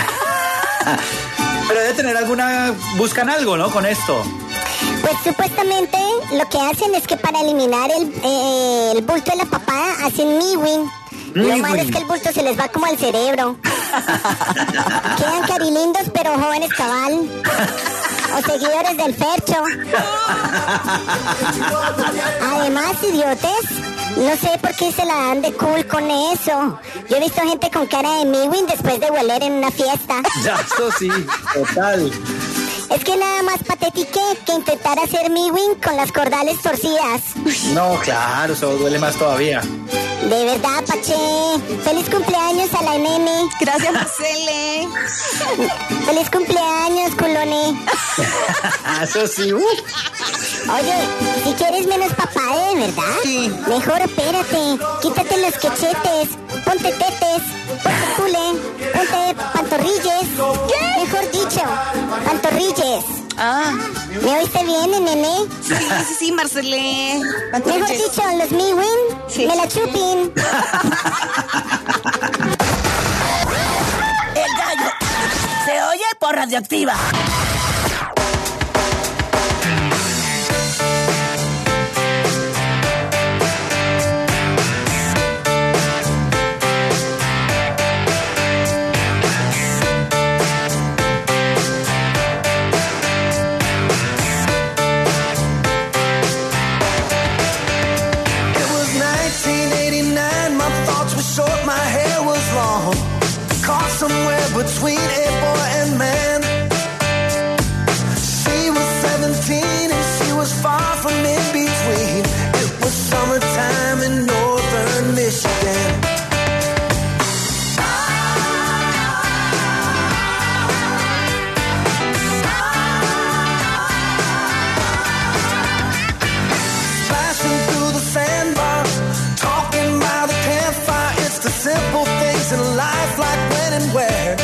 Pero debe tener buscan algo, ¿no? Con esto. Pues supuestamente lo que hacen es que para eliminar el bulto de la papada hacen miwin. Lo malo es que el bulto se les va como al cerebro. Quedan carilindos pero jóvenes cabal. O seguidores del Fercho. Además, idiotes, no sé por qué se la dan de cool con eso. Yo he visto gente con cara de miwin después de hueler en una fiesta. Ya, eso sí, total. Es que nada más patético que intentar hacer miwin con las cordales torcidas. No, claro, eso duele más todavía. De verdad, Pache. Feliz cumpleaños a la nene. Gracias, Marcele. Feliz cumpleaños, culone. Eso sí. Oye, si quieres menos papá, ¿de verdad? Sí. Mejor espérate. Quítate los quechetes. Ponte tetes. Ponte tule. Ponte pantorrilles. ¿Qué? Mejor dicho, pantorrilles. ¿Me oíste bien, nene? Sí, Marcele. Mejor dicho, los miwin, me la chupin. El gallo se oye por Radioactiva. Somewhere between a boy and man. She was 17 and she was far from in between. It was summertime in northern Michigan. Splashing through the sandbar, talking by the campfire. It's the simple things in life, like when and where.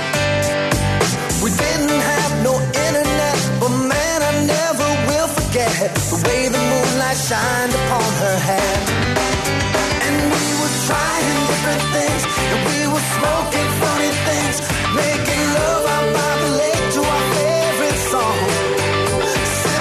We didn't have no internet, but man, I never will forget the way the moonlight shined upon her hair. And we were trying different things, and we were smoking funny things, making love out by the lake to our favorite song.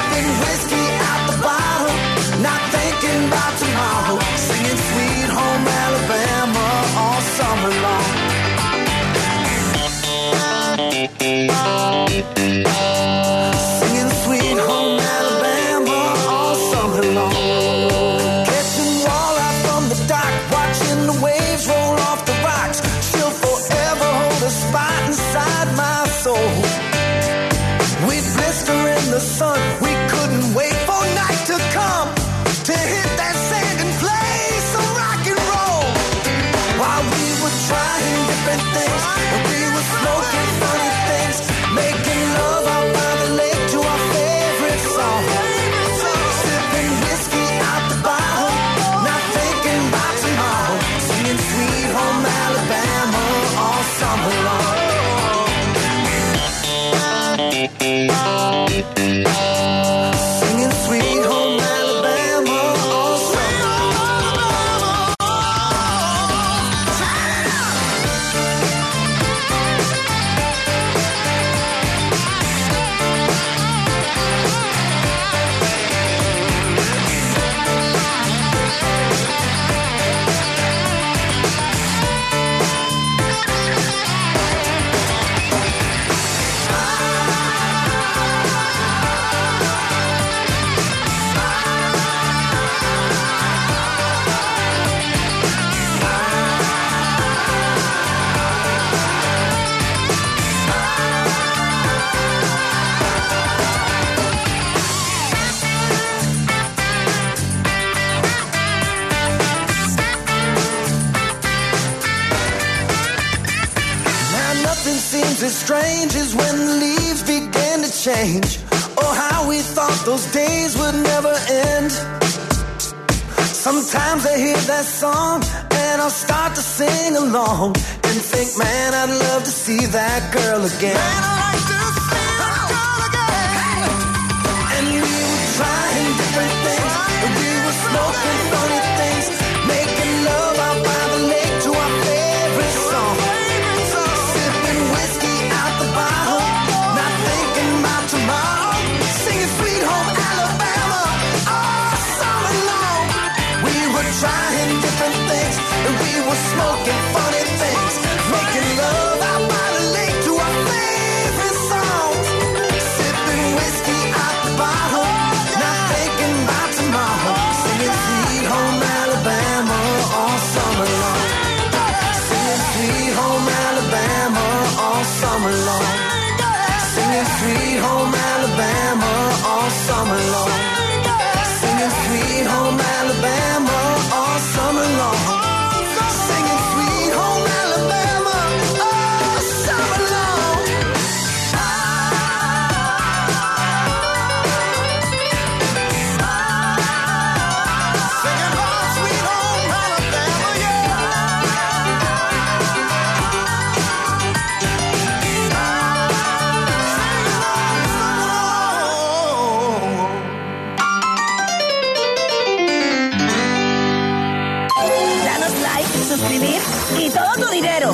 seems as strange as when the leaves begin to change. Oh, how we thought those days would never end. Sometimes I hear that song and I'll start to sing along and think, man, I'd love to see that girl again. Man, I'd like to see that girl again. And we were trying different things, and we were smoking funny things, making love out by the lake to our favorite song. Sipping whiskey out the bottle, not thinking about tomorrow. Singing Sweet Home Alabama all summer long. We were trying different things, and we were smoking funny things, making love out by the lake to our favorite songs. Sipping whiskey out the bottle, not thinking about tomorrow. Singing Sweet Home Alabama all summer long. Singing Sweet Home Alabama all summer long. Singing Sweet Home Alabama all summer long. Singing Sweet Home Alabama all summer long. Singing Sweet Home Alabama all summer long. Singing oh, Sweet Home Alabama, Danos like, suscribir y todo tu dinero.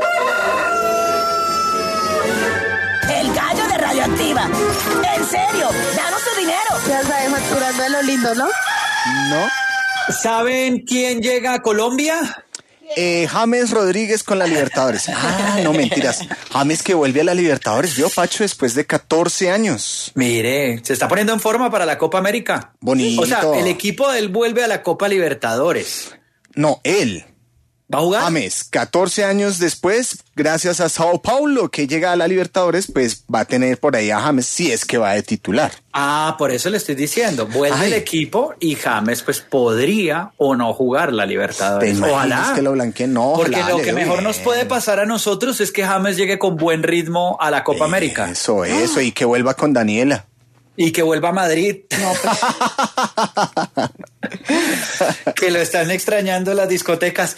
El gallo de Radioactiva. En serio, danos tu dinero. Ya sabes, facturando de lo lindo, ¿no? No. ¿Saben quién llega a Colombia? James Rodríguez con la Libertadores. Ah, no, mentiras. James que vuelve a la Libertadores, ¿vio, Pacho? Después de 14 años. Mire, se está poniendo en forma para la Copa América. Bonito. O sea, el equipo de él vuelve a la Copa Libertadores. No, él. ¿Va a jugar? James, 14 años después, gracias a Sao Paulo que llega a la Libertadores, pues va a tener por ahí a James si es que va de titular. Ah, por eso le estoy diciendo. Vuelve el equipo y James pues podría o no jugar la Libertadores. Ojalá. Que lo blanqueen, no, porque ojalá, lo que mejor nos puede pasar a nosotros es que James llegue con buen ritmo a la Copa América. Eso, y que vuelva con Daniela. Y que vuelva a Madrid. No, pues. Que lo están extrañando las discotecas.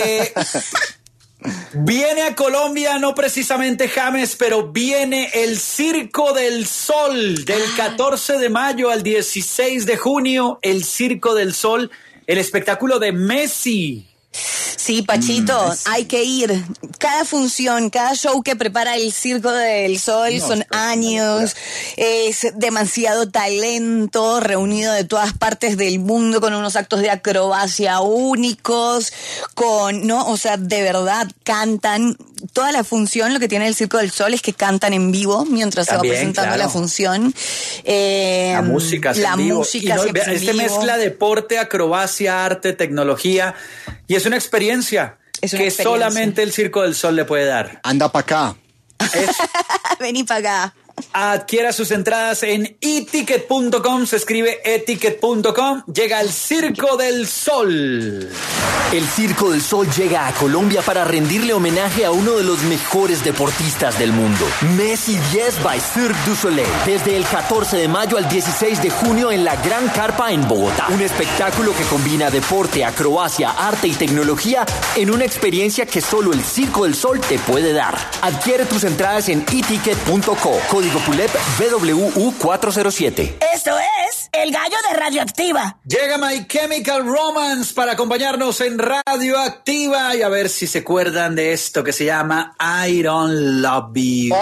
Viene a Colombia, no precisamente James, pero viene el Circo del Sol del 14 de mayo al 16 de junio. El Circo del Sol, el espectáculo de Messi. Sí, Pachito, hay que ir. Cada función, cada show que prepara el Circo del Sol son años, es demasiado talento reunido de todas partes del mundo con unos actos de acrobacia únicos, o sea, de verdad cantan. Toda la función, lo que tiene el Circo del Sol es que cantan en vivo mientras se va presentando la función. La música en vivo. Este mezcla deporte, acrobacia, arte, tecnología. Y es una experiencia que solamente el Circo del Sol le puede dar. Anda para acá. Vení para acá. Adquiera sus entradas en eticket.com, se escribe eticket.com. Llega el Circo del Sol. El Circo del Sol llega a Colombia para rendirle homenaje a uno de los mejores deportistas del mundo, Messi 10 by Cirque du Soleil, desde el 14 de mayo al 16 de junio en la Gran Carpa en Bogotá. Un espectáculo que combina deporte, acrobacia, arte y tecnología en una experiencia que solo el Circo del Sol te puede dar. Adquiere tus entradas en eticket.co. Código PULEP BWU407. Esto es El Gallo de Radioactiva. Llega My Chemical Romance para acompañarnos en Radioactiva y a ver si se acuerdan de esto que se llama I Don't Love You.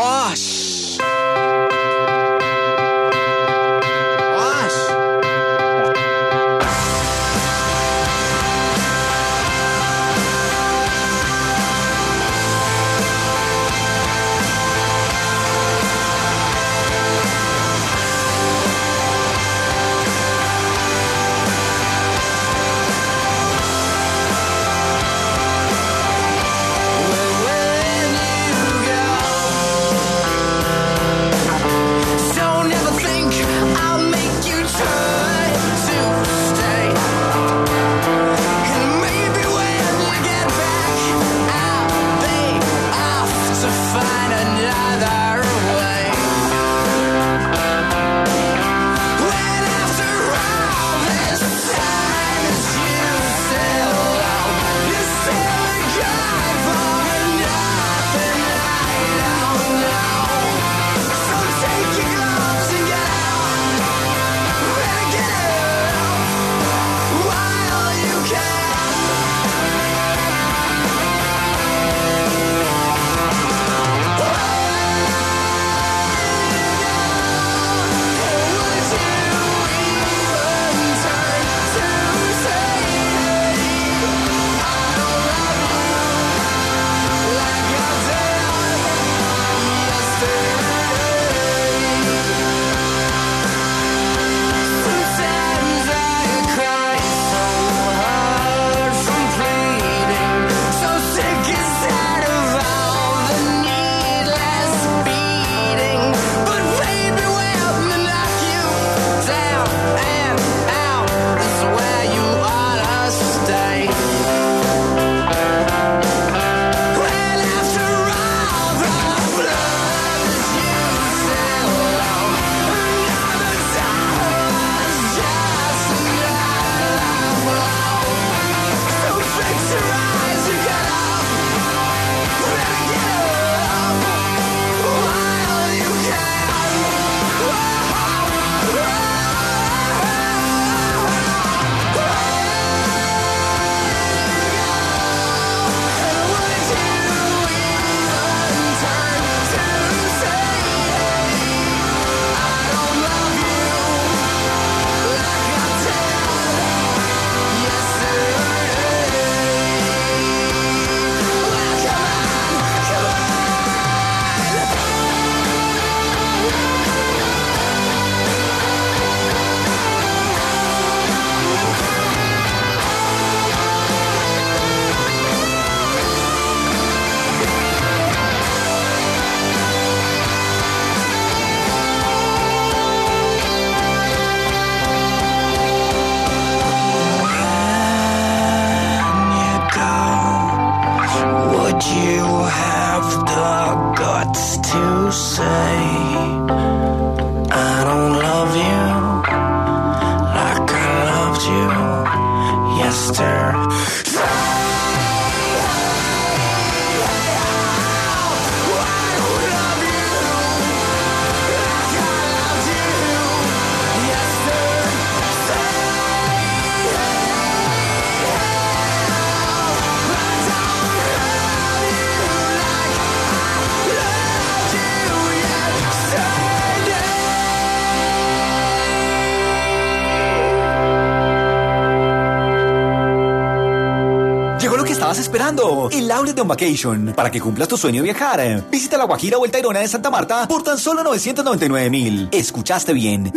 estabas esperando? El outlet de On Vacation. Para que cumplas tu sueño de viajar. Visita La Guajira o el Tayrona de Santa Marta por tan solo 999,000. Escuchaste bien.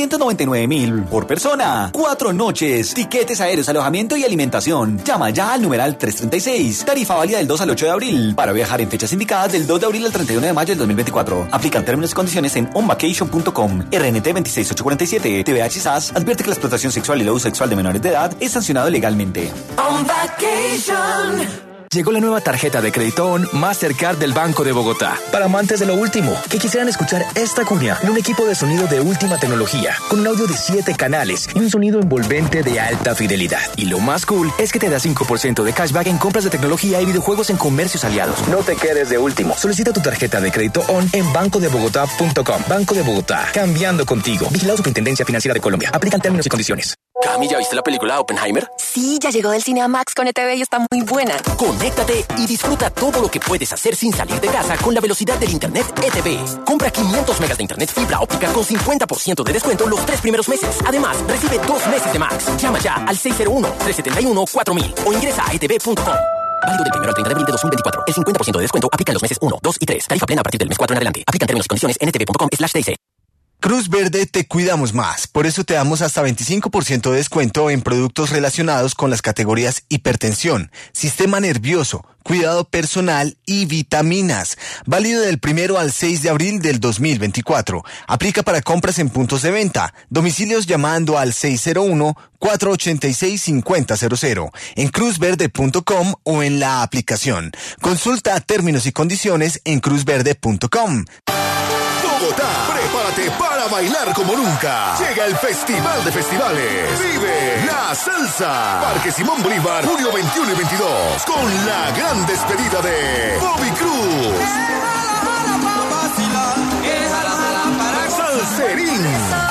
999,000 por persona. 4 noches. Tiquetes aéreos, alojamiento y alimentación. Llama ya al numeral 336. Tarifa válida del 2 al 8 de abril. Para viajar en fechas indicadas del 2 de abril al 31 de mayo del 2024. Aplican términos y condiciones en onvacation.com. RNT 26847. TVH SAS advierte que la explotación sexual y el uso sexual de menores de edad es sancionado legalmente. On Vacation. Llegó la nueva tarjeta de crédito ON Mastercard del Banco de Bogotá. Para amantes de lo último, que quisieran escuchar esta cuña en un equipo de sonido de última tecnología, con un audio de 7 canales y un sonido envolvente de alta fidelidad. Y lo más cool es que te da 5% de cashback en compras de tecnología y videojuegos en comercios aliados. No te quedes de último. Solicita tu tarjeta de crédito ON en bancodebogotá.com. Banco de Bogotá, cambiando contigo. Vigilado Superintendencia Financiera de Colombia. Aplican términos y condiciones. Cami, ¿ya viste la película Oppenheimer? Sí, ya llegó del cine a Max con ETV y está muy buena. Conéctate y disfruta todo lo que puedes hacer sin salir de casa con la velocidad del internet ETV. Compra 500 megas de internet fibra óptica con 50% de descuento los 3 primeros meses. Además, recibe 2 meses de Max. Llama ya al 601-371-4000 o ingresa a etv.com. Válido del 1 al 30 de abril de 2024. El 50% de descuento aplica en los meses 1, 2 y 3. Tarifa plena a partir del mes 4 en adelante. Aplican términos y condiciones en etv.com/TC. Cruz Verde te cuidamos más, por eso te damos hasta 25% de descuento en productos relacionados con las categorías hipertensión, sistema nervioso, cuidado personal y vitaminas. Válido del 1 al 6 de abril del 2024. Aplica para compras en puntos de venta, domicilios llamando al 601-486-5000, en cruzverde.com o en la aplicación. Consulta términos y condiciones en cruzverde.com. Bogotá, prepárate para bailar como nunca. Llega el Festival de Festivales. Vive la salsa. Parque Simón Bolívar, junio 21 y 22. Con la gran despedida de Bobby Cruz. Salserín.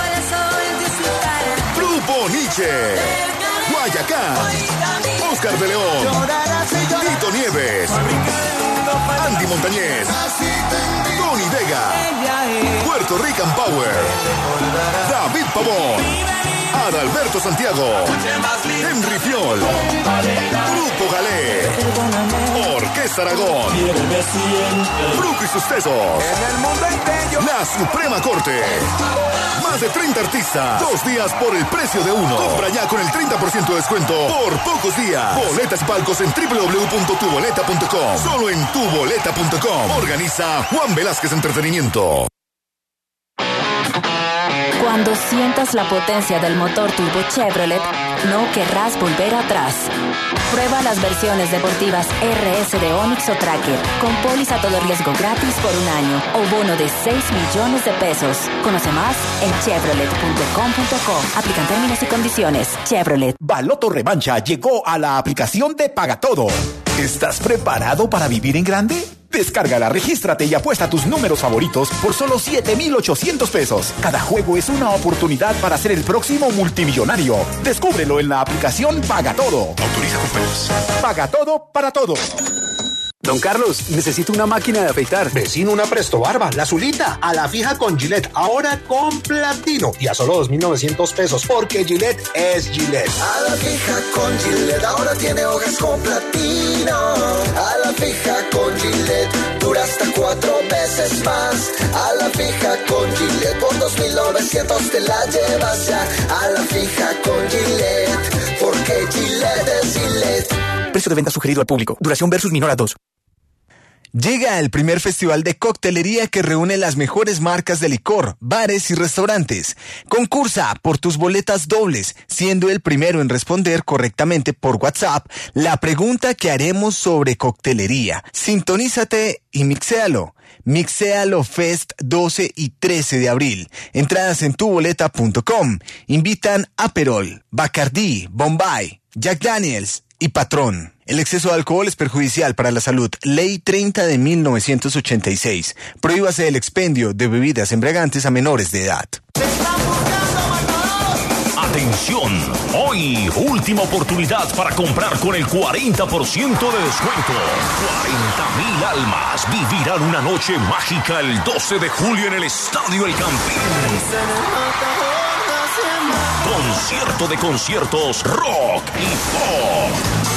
Grupo Nietzsche. Guayacán. Oscar de León. Tito Nieves. Andy Montañez. Tony Vega. Puerto Rican Power. David Pavón. Adalberto Santiago. Henry Fiol. Grupo Galé. Orquesta Aragón. Fruco y sus tesos. La Suprema Corte. Más de 30 artistas. 2 días por el precio de uno. Compra ya con el 30% de descuento por pocos días. Boletas y palcos en www.tuboleta.com. Solo en tuboleta.com. Organiza Juan Velázquez Entretenimiento. Cuando sientas la potencia del motor turbo Chevrolet, no querrás volver atrás. Prueba las versiones deportivas RS de Onix o Tracker, con póliza todo riesgo gratis por 1 año o bono de 6 millones de pesos. Conoce más en chevrolet.com.co. Aplican términos y condiciones. Chevrolet. Baloto Revancha llegó a la aplicación de Pagatodo. ¿Estás preparado para vivir en grande? Descárgala, regístrate y apuesta tus números favoritos por solo 7,800 pesos. Cada juego es una oportunidad para ser el próximo multimillonario. Descúbrelo en la aplicación Pagatodo. Autoriza con juegos. Pagatodo para todo. Don Carlos, necesito una máquina de afeitar. Vecino, una Presto Barba, la azulita, a la fija con Gillette, ahora con platino y a solo 2,900 pesos, porque Gillette es Gillette. A la fija con Gillette, ahora tiene hojas con platino. A la fija con Gillette, dura hasta 4 veces más. A la fija con Gillette, por 2,900 te la llevas ya. A la fija con Gillette, porque Gillette es Gillette. Precio de venta sugerido al público. Duración versus menor a 2. Llega el primer festival de coctelería que reúne las mejores marcas de licor, bares y restaurantes. Concursa por tus boletas dobles, siendo el primero en responder correctamente por WhatsApp la pregunta que haremos sobre coctelería. Sintonízate y mixéalo. Mixéalo Fest 12 y 13 de abril. Entradas en tuboleta.com. Invitan Aperol, Bacardí, Bombay, Jack Daniels, y patrón. El exceso de alcohol es perjudicial para la salud. Ley 30 de 1986. Prohíbase el expendio de bebidas embriagantes a menores de edad. Atención, hoy última oportunidad para comprar con el 40% de descuento. 40,000 almas vivirán una noche mágica el 12 de julio en el Estadio El Campín. Concierto de conciertos, rock y pop.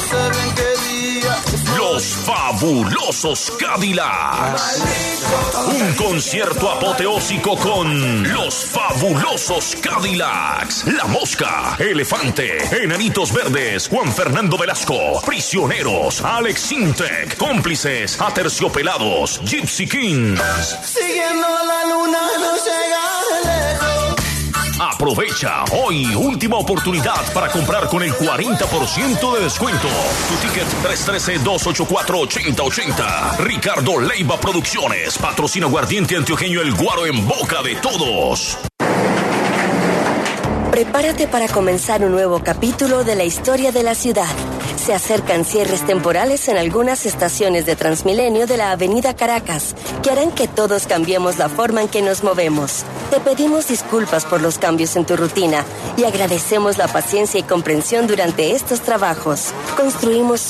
Los fabulosos Cadillacs. Un concierto apoteósico con los fabulosos Cadillacs. La Mosca, Elefante, Enanitos Verdes, Juan Fernando Velasco, Prisioneros, Alex Sintek, Cómplices, Aterciopelados, Gypsy Kings. Siguiendo la luna no llega lejos. Aprovecha hoy última oportunidad para comprar con el 40% de descuento. Tu ticket 313-284-8080. Ricardo Leiva Producciones, patrocina Aguardiente Antioqueño El Guaro en boca de todos. Prepárate para comenzar un nuevo capítulo de la historia de la ciudad. Se acercan cierres temporales en algunas estaciones de Transmilenio de la Avenida Caracas, que harán que todos cambiemos la forma en que nos movemos. Te pedimos disculpas por los cambios en tu rutina y agradecemos la paciencia y comprensión durante estos trabajos. Construimos